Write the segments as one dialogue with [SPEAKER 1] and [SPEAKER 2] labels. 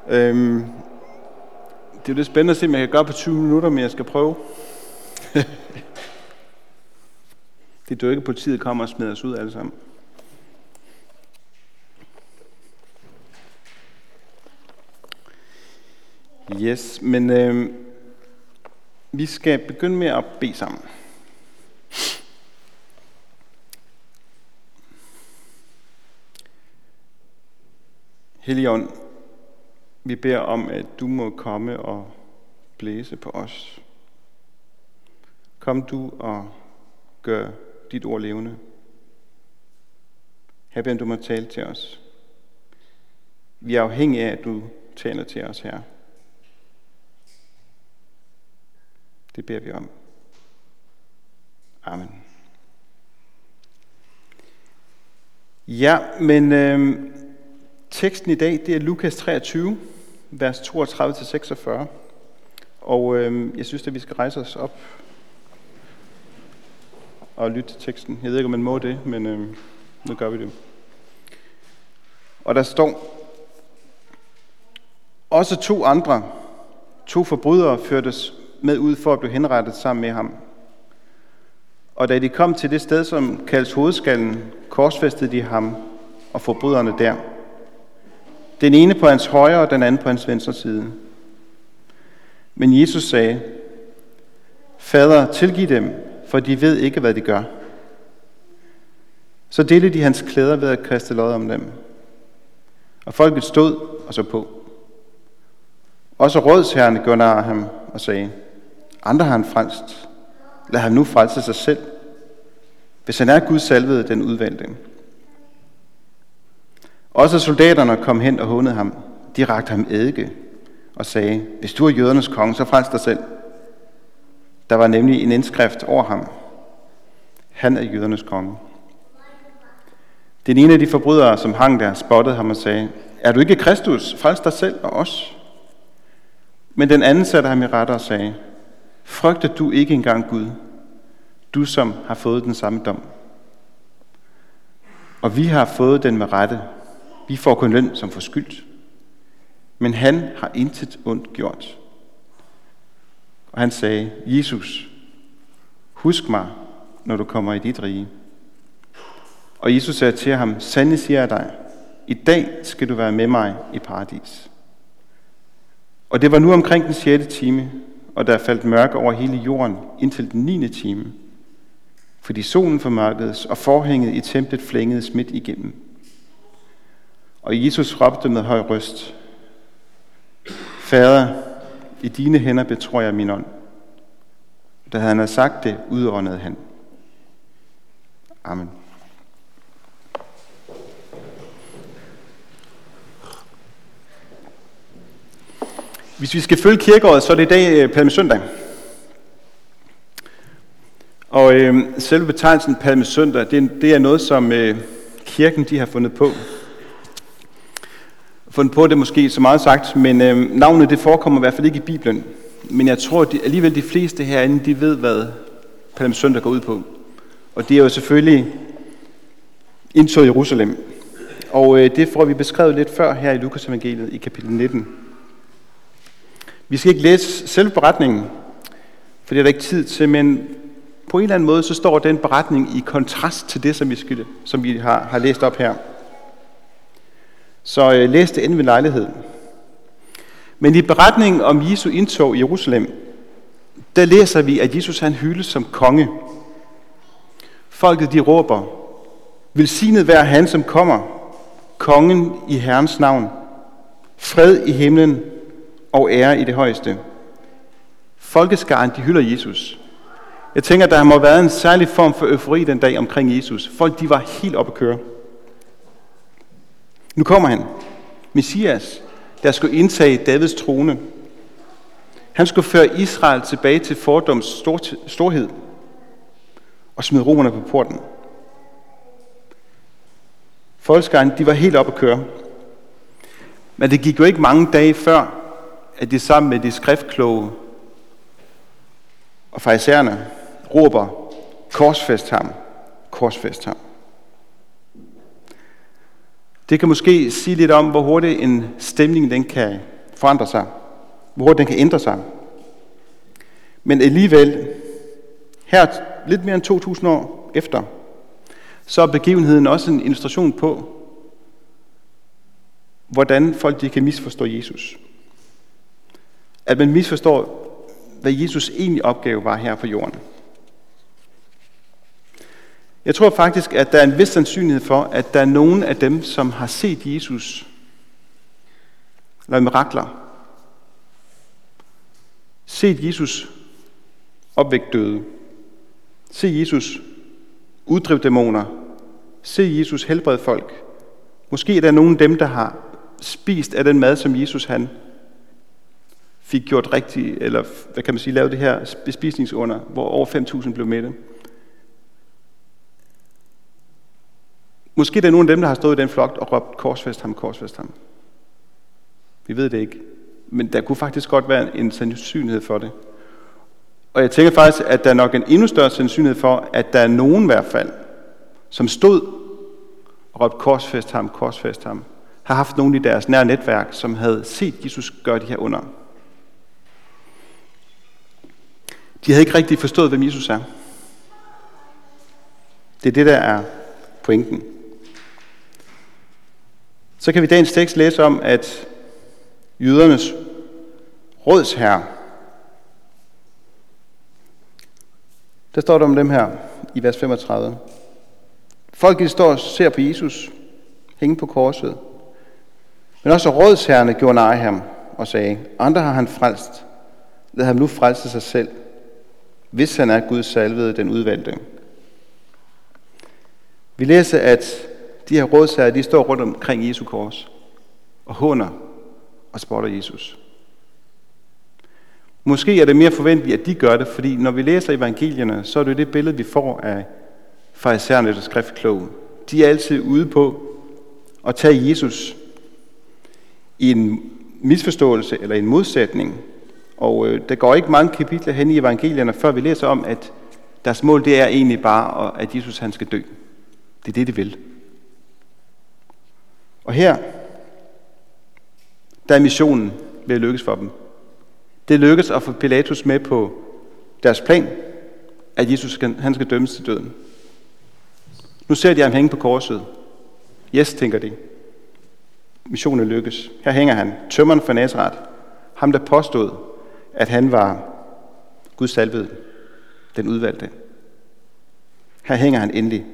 [SPEAKER 1] Det er jo lidt spændende at se, om jeg kan gøre på 20 minutter, men jeg skal prøve. Det er jo ikke, at politiet kommer og smider os ud alle sammen. Yes, men vi skal begynde med at bede sammen. Helligånd, vi beder om, at du må komme og blæse på os. Kom du og gør dit ord levende. Her beder du må tale til os. Vi er afhængige af, at du taler til os her. Det beder vi om. Amen. Ja, men teksten i dag, det er Lukas 23, vers 32-46. Og jeg synes, at vi skal rejse os op og lytte til teksten. Jeg ved ikke, om man må det, men nu gør vi det. Og der står: Også to forbrydere førtes med ud for at blive henrettet sammen med ham. Og da de kom til det sted, som kaldes Hovedskallen, korsfæstede de ham og forbryderne der. Den ene på hans højre og den anden på hans venstre side. Men Jesus sagde: Fader, tilgiv dem, for de ved ikke, hvad de gør. Så delte de hans klæder ved at kaste lod om dem. Og folket stod og så på. Også rådsherrene gjorde nar af ham og sagde: Andre har han frelst. Lad ham nu frelse sig selv, hvis han er Guds salvede, den udvalgte. Også soldaterne kom hen og hånede ham. De rakte ham eddike og sagde: Hvis du er jødernes konge, så frels dig selv. Der var nemlig en indskrift over ham: Han er jødernes konge. Den ene af de forbrydere, som hang der, spottede ham og sagde: Er du ikke Kristus? Frels dig selv og os. Men den anden satte ham i rette og sagde: Frygter du ikke engang Gud, du som har fået den samme dom? Og vi har fået den med rette. Vi får kun løn som forskyldt. Men han har intet ondt gjort. Og han sagde: Jesus, husk mig, når du kommer i dit rige. Og Jesus sagde til ham: Sandelig siger jeg dig, i dag skal du være med mig i paradis. Og det var nu omkring den 6. time, og der faldt mørke over hele jorden indtil den 9. time, fordi solen formørkedes, og forhænget i templet flængedes midt igennem. Og Jesus råbte med høj røst: Fader, i dine hænder betror jeg min ånd. Da han havde sagt det, udåndede han. Amen. Hvis vi skal følge kirkeåret, så er det i dag palmesøndag. Og selve betegnelsen palmesøndag, det er noget, som kirken de har fundet på. Fundet på det måske så meget sagt, men navnet det forekommer i hvert fald ikke i Bibelen. Men jeg tror at alligevel de fleste herinde, de ved, hvad palmesøndag går ud på. Og det er jo selvfølgelig indtog i Jerusalem. Og det får vi beskrevet lidt før her i Lukas evangeliet i kapitel 19. Vi skal ikke læse selve beretningen, for det er der ikke tid til, men på en eller anden måde, så står den beretning i kontrast til det, som vi har læst op her. Så læs det endelig ved lejlighed. Men i beretningen om Jesu indtog i Jerusalem, der læser vi, at Jesus han hyldes som konge. Folket de råber: Velsignet være han, som kommer, kongen i Herrens navn. Fred i himlen og ære i det højeste. Folkeskaren, de hylder Jesus. Jeg tænker, der må have været en særlig form for eufori den dag omkring Jesus. Folk, de var helt oppe at køre. Nu kommer han, Messias, der skulle indtage Davids trone. Han skulle føre Israel tilbage til fordoms storhed og smide romerne på porten. Folkeskaren, de var helt oppe at køre. Men det gik jo ikke mange dage før, at de sammen med de skriftkloge og farisæerne råber: Korsfæst ham, korsfæst ham. Det kan måske sige lidt om, hvor hurtigt en stemning den kan forandre sig, hvor hurtigt den kan ændre sig. Men alligevel, her lidt mere end 2000 år efter, så er begivenheden også en illustration på, hvordan folk de kan misforstå Jesus. At man misforstår, hvad Jesus egentlig opgave var her på jorden. Jeg tror faktisk, at der er en vis sandsynlighed for, at der er nogen af dem, som har set Jesus lave mirakler, set Jesus opvække døde, se Jesus uddrive dæmoner, se Jesus helbrede folk. Måske er der nogen af dem, der har spist af den mad, som Jesus han fik gjort rigtigt, eller hvad kan man sige, lavet det her bespisningsunder, hvor over 5.000 blev mætte. Måske er der nogen af dem, der har stået i den flok og råbt, korsfæst ham, korsfæst ham. Vi ved det ikke. Men der kunne faktisk godt være en sandsynlighed for det. Og jeg tænker faktisk, at der er nok en endnu større sandsynlighed for, at der er nogen i hvert fald, som stod og råbte, korsfæst ham, korsfæst ham, har haft nogen i deres nære netværk, som havde set Jesus gøre de her under. De havde ikke rigtig forstået, hvem Jesus er. Det er det, der er pointen. Så kan vi i dagens tekst læse om, at jødernes rådsherre, der står der om dem her i vers 35. Folket står og ser på Jesus hænge på korset. Men også rådsherrene gjorde nar af ham og sagde, andre har han frelst. Lad ham nu frelse sig selv, hvis han er Guds salvede, den udvalgte. Vi læser, at de her rådsherrer, de står rundt omkring Jesu kors og håner og spotter Jesus. Måske er det mere forventeligt, at de gør det, fordi når vi læser evangelierne, så er det det billede, vi får af farisæerne og skriftkloge. De er altid ude på at tage Jesus i en misforståelse eller en modsætning. Og der går ikke mange kapitler hen i evangelierne, før vi læser om, at deres mål det er egentlig bare, at Jesus han skal dø. Det er det, de vil. Og her, der er missionen ved at lykkes for dem. Det lykkes at få Pilatus med på deres plan, at Jesus han skal dømmes til døden. Nu ser de ham hænge på korset. Yes, tænker de. Missionen lykkes. Her hænger han, tømmeren fra Nazaret. Ham, der påstod, at han var Guds salvede, den udvalgte. Her hænger han endelig.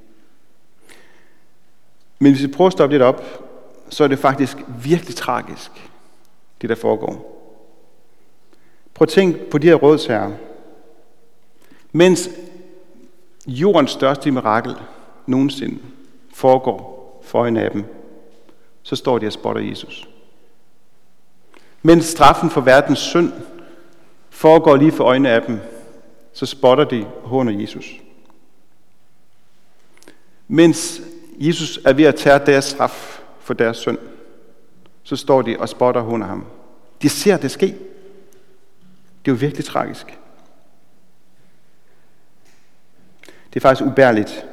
[SPEAKER 1] Men hvis vi prøver at stoppe lidt op, så er det faktisk virkelig tragisk, det der foregår. Prøv at tænk på de her rådsherrer. Mens jordens største mirakel nogensinde foregår for øjnene af dem, så står de og spotter Jesus. Mens straffen for verdens synd foregår lige for øjnene af dem, så spotter de og håner Jesus. Mens Jesus er ved at tage deres straf for deres synd, så står de og spotter og håner ham. De ser det ske. Det er jo virkelig tragisk. Det er faktisk ubærligt.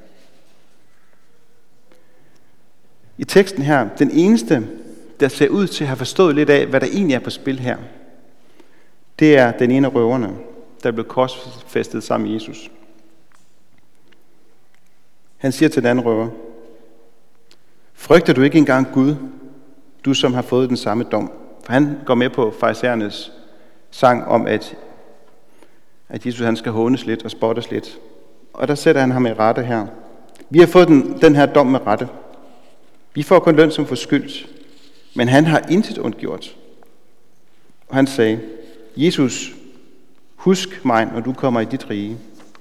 [SPEAKER 1] I teksten her, den eneste, der ser ud til at have forstået lidt af, hvad der egentlig er på spil her, det er den ene af røverne, der blev korsfæstet sammen med Jesus. Han siger til den anden røver, frygter du ikke engang Gud, du som har fået den samme dom? For han går med på farisæernes sang om, at Jesus han skal hånes lidt og spottes lidt. Og der sætter han ham i rette her. Vi har fået den her dom med rette. Vi får kun løn som forskyldt, men han har intet ondt gjort. Og han sagde, Jesus, husk mig, når du kommer i dit rige.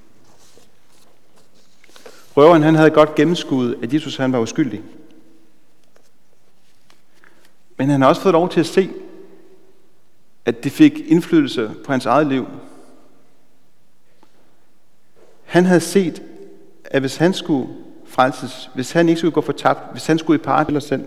[SPEAKER 1] Røveren han havde godt gennemskuet, at Jesus han var uskyldig. Men han har også fået lov til at se, at det fik indflydelse på hans eget liv. Han havde set, at hvis han skulle frelses, hvis han ikke skulle gå fortabt, hvis han skulle i paradis selv.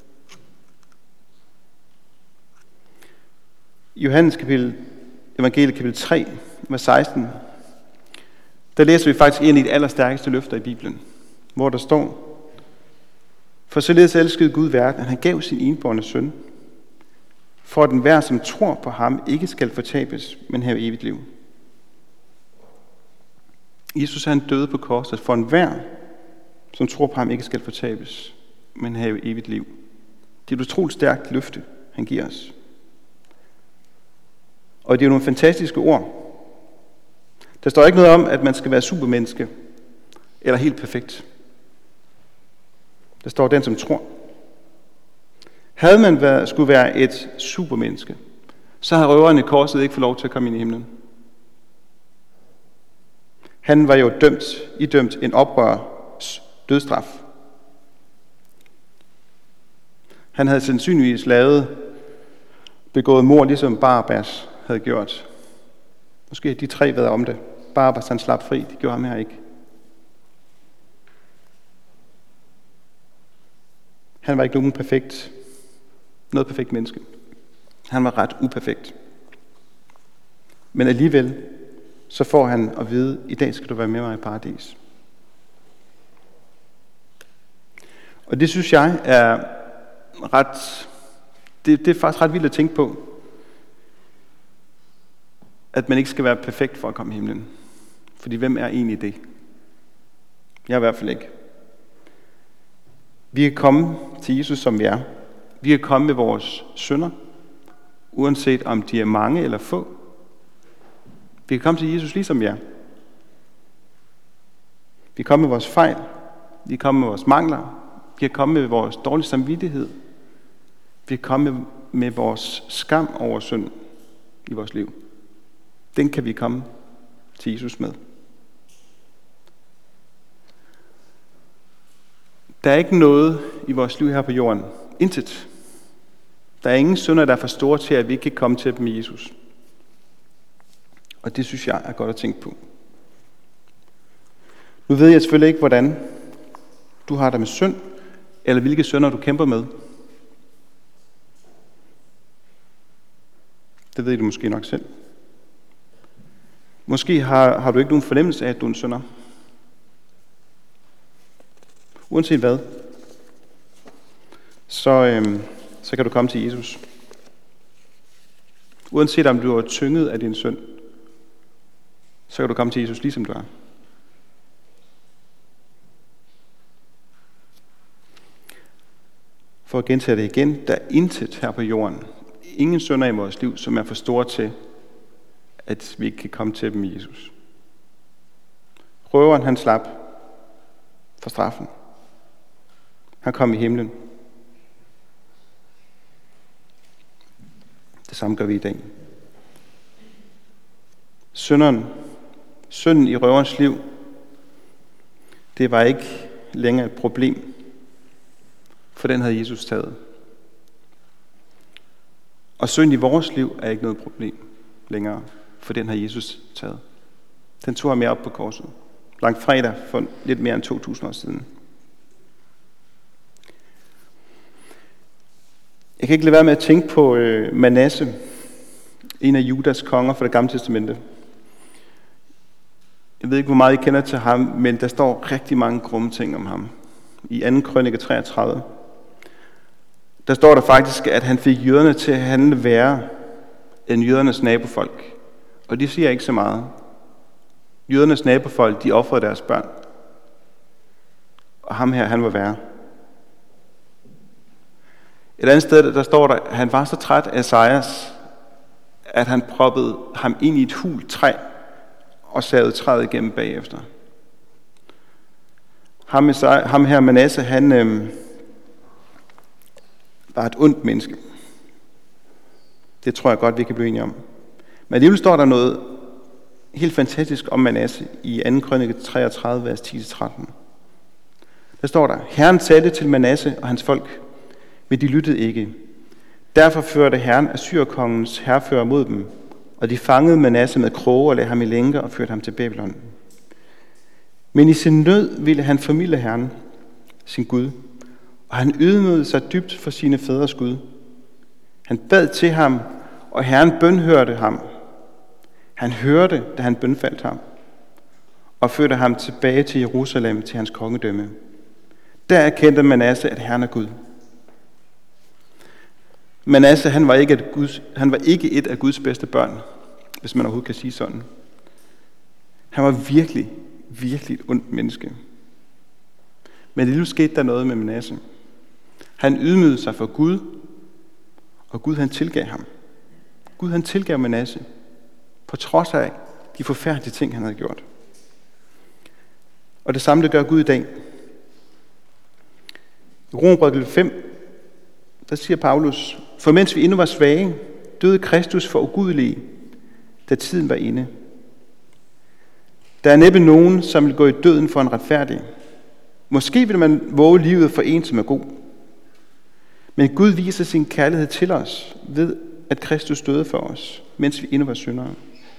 [SPEAKER 1] I Johannes evangeliet kapitel 3, vers 16, der læser vi faktisk en af de allerstærkeste løfter i Bibelen, hvor der står, for således elskede Gud verden, at han gav sin enbårne søn, for at enhver, som tror på ham, ikke skal fortabes, men have evigt liv. Jesus han døde på korset, for enhver, som tror på ham, ikke skal fortabes, men have evigt liv. Det er et utroligt stærkt løfte, han giver os. Og det er nogle fantastiske ord. Der står ikke noget om, at man skal være supermenneske, eller helt perfekt. Der står den, som tror. Havde man skulle være et supermenneske, så havde røveren i korset ikke fået lov til at komme ind i himlen. Han var jo idømt en oprørs dødsstraf. Han havde sandsynligvis begået mord, ligesom Barabbas havde gjort. Måske de 3 været om det. Barabbas han slap fri, det gjorde ham her ikke. Han var ikke noget perfekt menneske. Han var ret uperfekt. Men alligevel, så får han at vide, i dag skal du være med mig i paradis. Og det synes jeg er det er faktisk ret vildt at tænke på, at man ikke skal være perfekt for at komme i himlen. Fordi hvem er egentlig det? Jeg er i hvert fald ikke. Vi kan komme til Jesus, som vi er. Vi kan komme med vores synder, uanset om de er mange eller få. Vi kan komme til Jesus, ligesom vi er. Vi kan komme med vores fejl. Vi kan komme med vores mangler. Vi kan komme med vores dårlige samvittighed. Vi kan komme med vores skam over synd i vores liv. Den kan vi komme til Jesus med. Der er ikke noget i vores liv her på jorden. Intet. Der er ingen synder, der er for store til, at vi ikke kan komme til dem i Jesus. Og det synes jeg er godt at tænke på. Nu ved jeg selvfølgelig ikke, hvordan du har det med synd, eller hvilke synder du kæmper med. Det ved du måske nok selv. Måske har du ikke nogen fornemmelse af, at du er en synder. Uanset hvad, så kan du komme til Jesus. Uanset om du er tynget af din synd, så kan du komme til Jesus, ligesom du er. For at gentage det igen, der er intet her på jorden, ingen synder i vores liv, som er for store til, at vi ikke kan komme til dem i Jesus. Røveren han slap for straffen. Han kom i himlen. Det samme gør vi i dag. Synden i røverens liv, det var ikke længere et problem, for den havde Jesus taget. Og synd i vores liv er ikke noget problem længere, for den har Jesus taget. Den tog ham med op på korset. Langfredag for lidt mere end 2000 år siden. Jeg kan ikke lade være med at tænke på Manasse, en af Judas konger fra det gamle testamente. Jeg ved ikke, hvor meget I kender til ham, men der står rigtig mange grumme ting om ham. I 2. krønike 33, der står der faktisk, at han fik jøderne til at handle værre end jødernes nabofolk. Og de siger ikke så meget. Jødernes nabofolk, de ofrede deres børn. Og ham her, han var værre. Et andet sted, der står der, at han var så træt af Esajas, at han proppede ham ind i et hult træ og savede træet igennem bagefter. Ham her, Manasse, han var et ondt menneske. Det tror jeg godt, vi kan blive enige om. Men alligevel står der noget helt fantastisk om Manasse i 2. krønike 33, vers 10-13. Der står der, Herren talte til Manasse og hans folk, men de lyttede ikke. Derfor førte Herren Assyrkongens hærfører mod dem, og de fangede Manasse med kroge og lagde ham i lænker og førte ham til Babylon. Men i sin nød ville han formilde Herren, sin Gud, og han ydmygede sig dybt for sine fædres Gud. Han bad til ham, og Herren bønhørte ham. Han hørte, da han bønfaldt ham, og førte ham tilbage til Jerusalem til hans kongedømme. Der erkendte Manasse, at Herren er Gud. Manasse, han var ikke et af Guds bedste børn, hvis man overhovedet kan sige sådan. Han var virkelig, virkelig et ondt menneske. Men det nu skete der noget med Manasse. Han ydmygede sig for Gud, og Gud han tilgav ham. Gud han tilgav Manasse, på trods af de forfærdelige ting, han havde gjort. Og det samme det gør Gud i dag. I Romerbrevet 5, der siger Paulus, for mens vi endnu var svage, døde Kristus for ugudelige, da tiden var inde. Der er næppe nogen, som vil gå i døden for en retfærdig. Måske vil man våge livet for en, som er god. Men Gud viser sin kærlighed til os, ved at Kristus døde for os, mens vi endnu var syndere.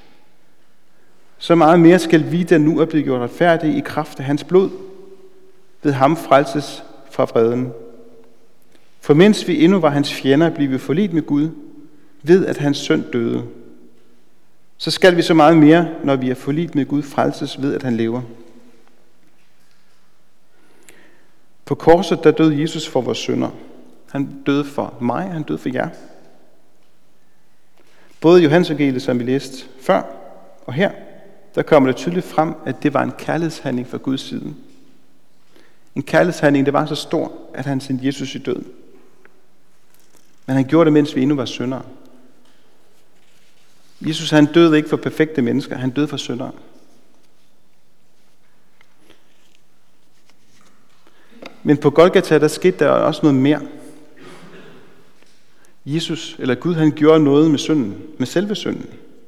[SPEAKER 1] Så meget mere skal vi, der nu er blevet gjort retfærdige i kraft af hans blod, ved ham frelses fra vreden. For mens vi endnu var hans fjender, blev vi forlidt med Gud, ved at hans søn døde. Så skal vi så meget mere, når vi er forlidt med Gud, frelses ved, at han lever. På korset, der døde Jesus for vores synder. Han døde for mig, han døde for jer. Både i Johannes evangeliet, som vi læste før, og her, der kommer det tydeligt frem, at det var en kærlighedshandling fra Guds side. En kærlighedshandling, det var så stor, at han sendte Jesus i døden. Men han gjorde det, mens vi endnu var syndere. Jesus han døde ikke for perfekte mennesker, han døde for syndere. Men på Golgata, der skete der også noget mere. Gud, han gjorde noget med synden, med selve synden.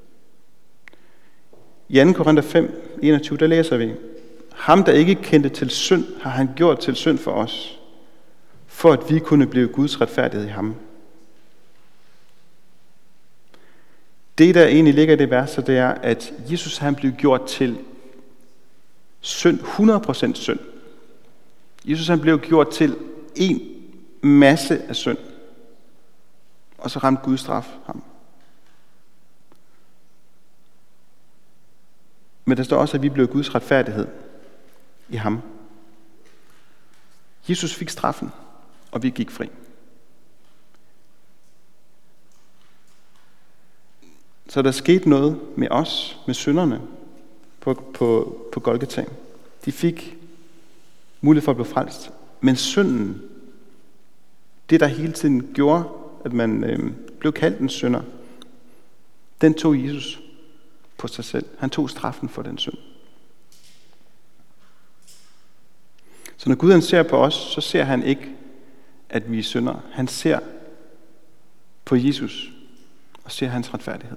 [SPEAKER 1] I 2. Korinther 5, 21, der læser vi, ham, der ikke kendte til synd, har han gjort til synd for os, for at vi kunne blive Guds retfærdighed i ham. Det, der egentlig ligger i det vers, det er, at Jesus han blev gjort til synd, 100% synd. Jesus han blev gjort til en masse af synd. Og så ramte Guds straf ham. Men der står også, at vi blev Guds retfærdighed i ham. Jesus fik straffen, og vi gik fri. Så der skete noget med os, med synderne på Golgata. De fik mulighed for at blive frelst. Men synden, det der hele tiden gjorde, at man blev kaldt en synder, den tog Jesus på sig selv. Han tog straffen for den synd. Så når Gud han ser på os, så ser han ikke, at vi er syndere. Han ser på Jesus og ser hans retfærdighed.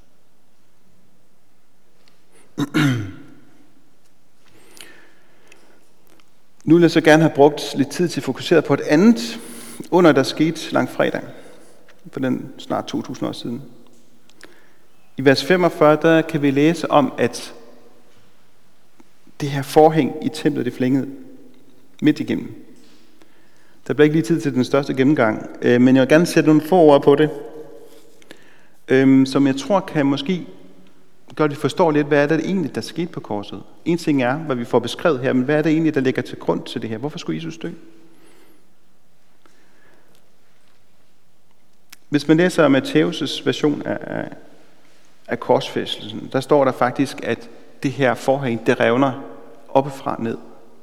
[SPEAKER 1] Nu vil jeg så gerne have brugt lidt tid til at fokusere på et andet under, der skete langfredag, for den snart 2000 år siden. I vers 45, der kan vi læse om, at det her forhæng i templet, det flængede midt igennem. Der bliver ikke lige tid til den største gennemgang, men jeg vil gerne sætte nogle få ord på det, som jeg tror kan måske gøre, at vi forstår lidt, hvad er det egentlig, der skete på korset. En ting er, hvad vi får beskrevet her, men hvad er det egentlig, der ligger til grund til det her? Hvorfor skulle Jesus dø? Hvis man læser Matthæus' version af korsfæstelsen, der står der faktisk, at det her forhæng, det revner oppefra ned.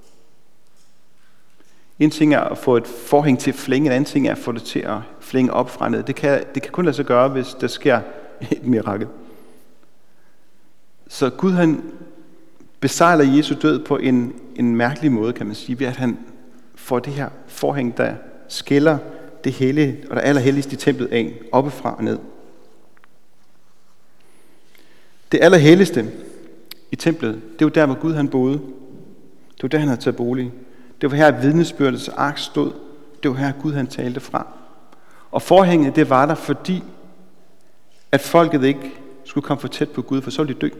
[SPEAKER 1] En ting er at få et forhæng til at flænge, en anden ting er at få det til at flænge oppefra ned. Det kan kun lade sig gøre, hvis der sker et mirakel. Så Gud han besejler Jesu død på en mærkelig måde, kan man sige, ved at han får det her forhæng, der skiller det hellige og det allerhelligste i templet af, oppefra og ned. Det allerhelligste i templet, det var der, hvor Gud han boede. Det var der, han havde taget bolig. Det var her, vidnesbyrdets ark stod. Det var her, Gud han talte fra. Og forhænget, det var der, fordi at folket ikke skulle komme for tæt på Gud, for så ville de dø.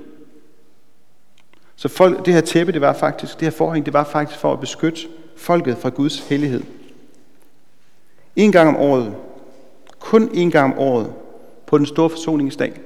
[SPEAKER 1] Så det her tæppe, det her forhæng, det var faktisk for at beskytte folket fra Guds hellighed. En gang om året, kun en gang om året, på den store forsoningsdag,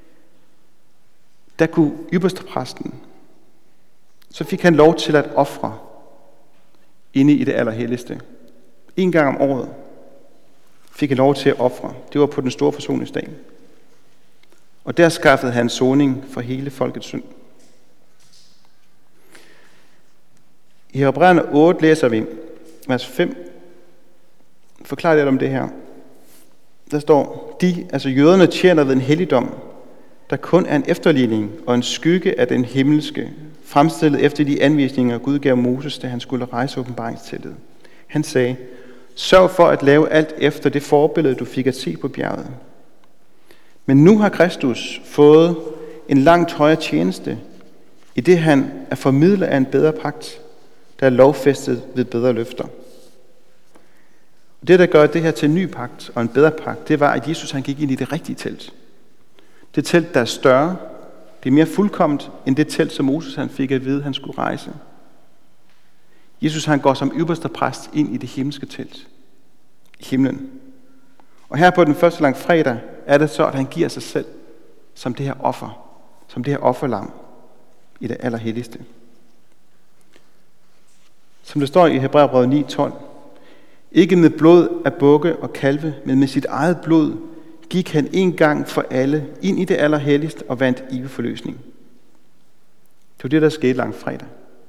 [SPEAKER 1] der kunne ypperstepræsten, så fik han lov til at ofre inde i det allerhelligste. En gang om året. fik han lov til at ofre. Det var på den store forsoningsdag. Og der skaffede han soning for hele folkets synd. I Hebræerne 8 læser vi, vers 5, forklarer lidt om det her. Der står, altså jøderne tjener ved en helligdom, der kun er en efterligning og en skygge af den himmelske, fremstillet efter de anvisninger, Gud gav Moses, da han skulle rejse åbenbaringsteltet. Han sagde, sørg for at lave alt efter det forbillede, du fik at se på bjerget. Men nu har Kristus fået en langt højere tjeneste, i det han er formidler af en bedre pagt, der er lovfæstet ved bedre løfter. Det, der gør det her til en ny pagt og en bedre pagt, det var, at Jesus han gik ind i det rigtige telt. Det telt, der er større, det er mere fuldkomment, end det telt, som Moses han fik at vide, han skulle rejse. Jesus han går som øverste præst ind i det himmelske telt, i himlen. Og her på den første langfredag er det så, at han giver sig selv som det her offer, som det her offerlam i det allerhelligste. Som det står i Hebræerbrevet 9:12, ikke med blod af bukke og kalve, men med sit eget blod gik han en gang for alle ind i det allerhelligste og vandt evig forløsning. Det var det, der skete langfredag.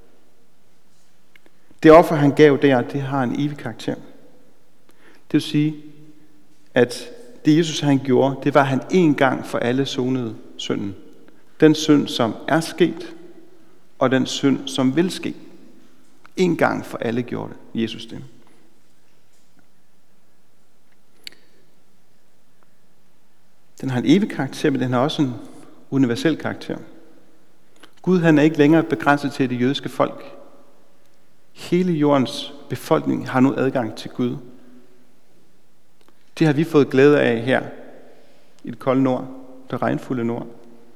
[SPEAKER 1] Det offer, han gav der, det har en evig karakter. Det vil sige, at det Jesus han gjorde, det var, at han en gang for alle sonede synden. Den synd, som er sket, og den synd, som vil ske. En gang for alle gjorde det, Jesus det. Den har en evig karakter, men den har også en universel karakter. Gud han er ikke længere begrænset til det jødiske folk. Hele jordens befolkning har nu adgang til Gud. Det har vi fået glæde af her i det kolde nord, det regnfulde nord.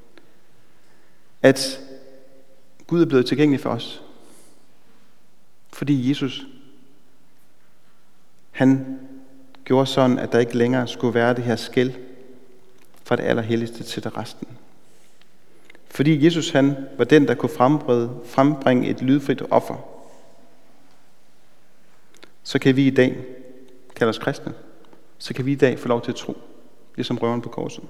[SPEAKER 1] At Gud er blevet tilgængelig for os. Fordi Jesus, han gjorde sådan, at der ikke længere skulle være det her skel fra det allerhelligste til det resten. Fordi Jesus han var den, der kunne frembringe et lydfrit offer, så kan vi i dag kalde os kristne. Så kan vi i dag få lov til at tro, ligesom røveren på korset.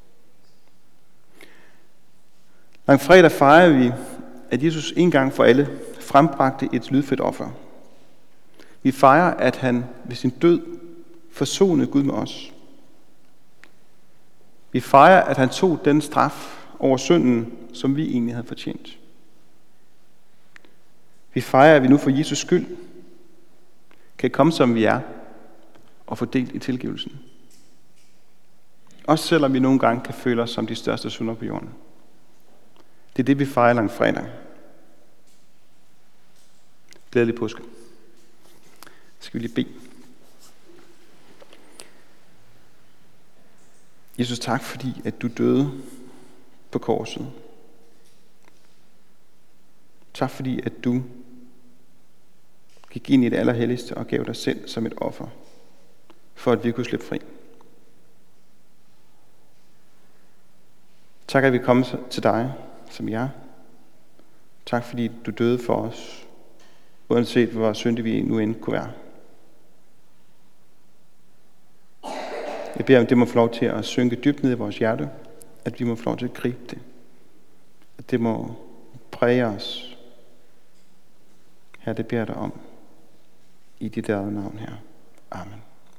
[SPEAKER 1] Langfredag fejrer vi, at Jesus en gang for alle frembragte et lydfrit offer. Vi fejrer, at han ved sin død forsonede Gud med os. Vi fejrer, at han tog den straf over synden, som vi egentlig havde fortjent. Vi fejrer, at vi nu for Jesus skyld kan komme, som vi er, og få del i tilgivelsen. Også selvom vi nogle gange kan føle os som de største syndere på jorden. Det er det, vi fejrer langfredag. Glædelig påske. Skal vi lige bede. Jesus, tak fordi, at du døde på korset. Tak fordi, at du gik ind i det allerhelligste og gav dig selv som et offer, for at vi kunne slippe fri. Tak, at vi kommer til dig, som jeg. Tak fordi, du døde for os, uanset hvor syndige vi nu end kunne være. Jeg beder om, det må få lov til at synke dybt ned i vores hjerte, at vi må få lov til at gribe det. At det må præge os. Her, det beder jeg dig om. I dit eget navn her. Amen.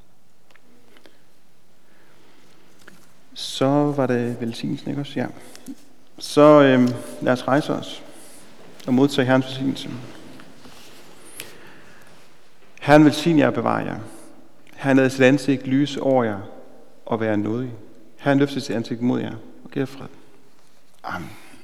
[SPEAKER 1] Så var det velsignelsen, ikke også? Ja. Så lad os rejse os og modtage Herrens velsignelse. Herren velsigne jer og bevare jer. Herren lader sit ansigt lyse over jer og være nådig. Herren løfter sit ansigt mod jer og giver fred. Amen.